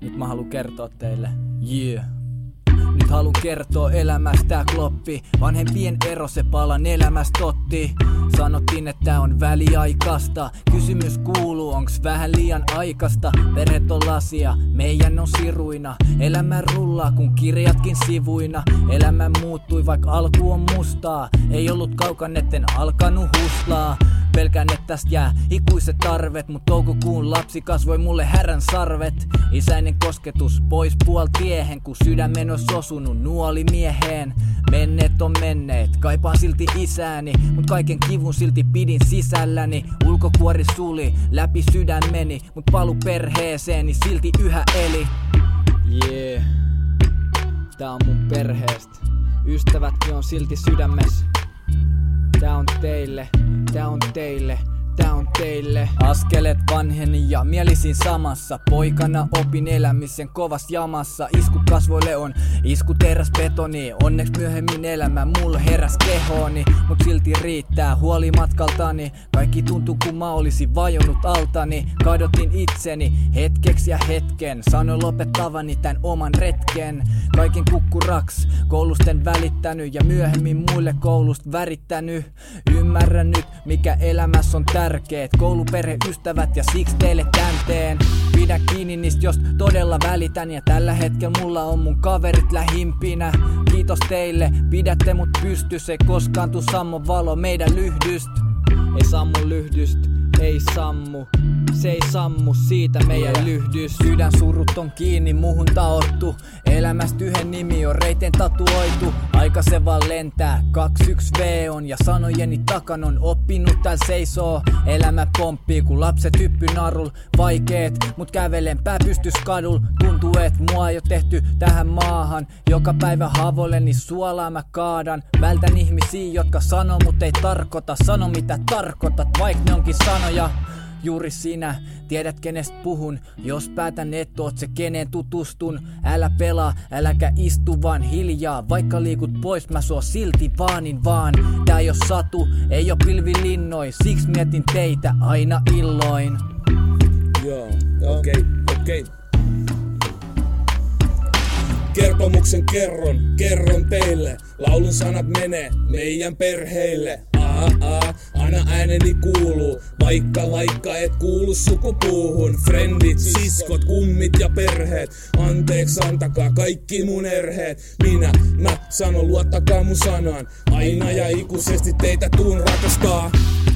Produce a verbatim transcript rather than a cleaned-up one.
Nyt mä haluan kertoa teille, yeah. Nyt haluan kertoa elämästä kloppi. Vanhempien ero, se palan elämästä otti. Sanottiin, että tää on väliaikasta. Kysymys kuuluu, onks vähän liian aikasta? Perheet on lasia, meidän on siruina. Elämä rullaa, kun kirjatkin sivuina. Elämä muuttui, vaikka alku on mustaa. Ei ollut kaukan, etten alkanut huslaa. Pelkään, että tästä jää ikuiset tarvet, mut toukokuun lapsi kasvoi mulle härän sarvet. Isäinen kosketus pois puoltiehen, kun sydämen ois osunut nuoli mieheen. Menneet on menneet, kaipaan silti isääni, mut kaiken kivun silti pidin sisälläni. Ulkokuori suli, läpi sydämeni, mut palu perheeseeni silti yhä eli. Yeah, tää on mun perheestä, ystävätkin on silti sydämessä. Tää on teille, tää on teille, tää on teille. Askelet vanheni ja mielisin samassa. Poikana opin elämisen kovas jamassa. Iskut kasvoille on isku teräs betoni. Onneks myöhemmin elämä mulla heräs kehooni. Mut silti riittää huoli matkaltani. Kaikki tuntuu kun mä olisin vajonnut altani. Kadotin itseni hetkeksi ja hetken. Sanoin lopettavani tän oman retken. Kaiken kukkuraks, koulusten välittänyt. Ja myöhemmin muille koulusta värittänyt. Ymmärrän nyt mikä elämässä on tärkeet. Kouluperhe, ystävät ja siksi teille tän teen. Pidä kiinni niistä, jos todella välitän. Ja tällä hetkellä mulla on mun kaverit lähimpinä. Kiitos teille, pidätte mut pystyssä. Ei koskaan tuu sammo valo meidän lyhdyst. Ei sammu lyhdyst, ei sammu. Se ei sammu siitä meidän yeah. lyhdys. Sydän surut on kiinni, muhun taottu. Elämästä yhden nimi on reiteen tatuoitu. Aika se vaan lentää, kaksi yksi V on. Ja sanojeni takan on oppinut tääl seisoo. Elämä pomppii kun lapset hyppy narul. Vaikeet, mut kävelen pää pystys kadul. Tuntuu et mua ei oo tehty tähän maahan. Joka päivä havoilleni suolaa mä kaadan. Vältän ihmisiä jotka sanoo mut ei tarkoita. Sano mitä tarkoitat vaik ne onkin sanoja. Juuri sinä, tiedät kenestä puhun. Jos päätän et oot se keneen tutustun. Älä pelaa, äläkä istu vaan hiljaa. Vaikka liikut pois mä sua silti vaanin vaan. Tää ei oo satu, ei oo pilvilinnoi. Siksi mietin teitä aina illoin. Joo, okei, okay, okei okay. Kertomuksen kerron, kerron teille. Laulun sanat menee meidän perheille. Aa, aa, aina ääneni kuuluu, vaikka laikka et kuulu sukupuuhun. Frendit, siskot, kummit ja perheet, anteeksi antakaa kaikki mun erheet. Minä, mä sanon luottakaa mun sanaan, aina ja ikuisesti teitä tuun rakastaa.